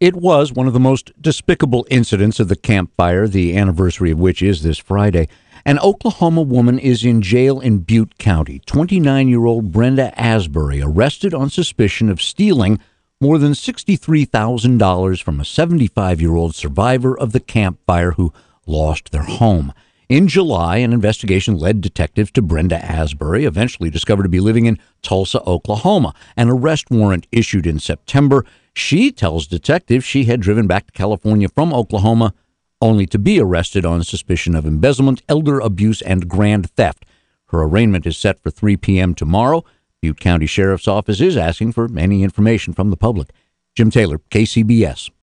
It was one of the most despicable incidents of the Camp Fire, the anniversary of which is this Friday. An Oklahoma woman is in jail in Butte County. 29-year-old Brenda Asbury arrested on suspicion of stealing more than $63,000 from a 75-year-old survivor of the Camp Fire who lost their home. In July, an investigation led detectives to Brenda Asbury, eventually discovered to be living in Tulsa, Oklahoma. An arrest warrant issued in September. She tells detectives she had driven back to California from Oklahoma only to be arrested on suspicion of embezzlement, elder abuse, and grand theft. Her arraignment is set for 3 p.m. tomorrow. Butte County Sheriff's Office is asking for any information from the public. Jim Taylor, KCBS.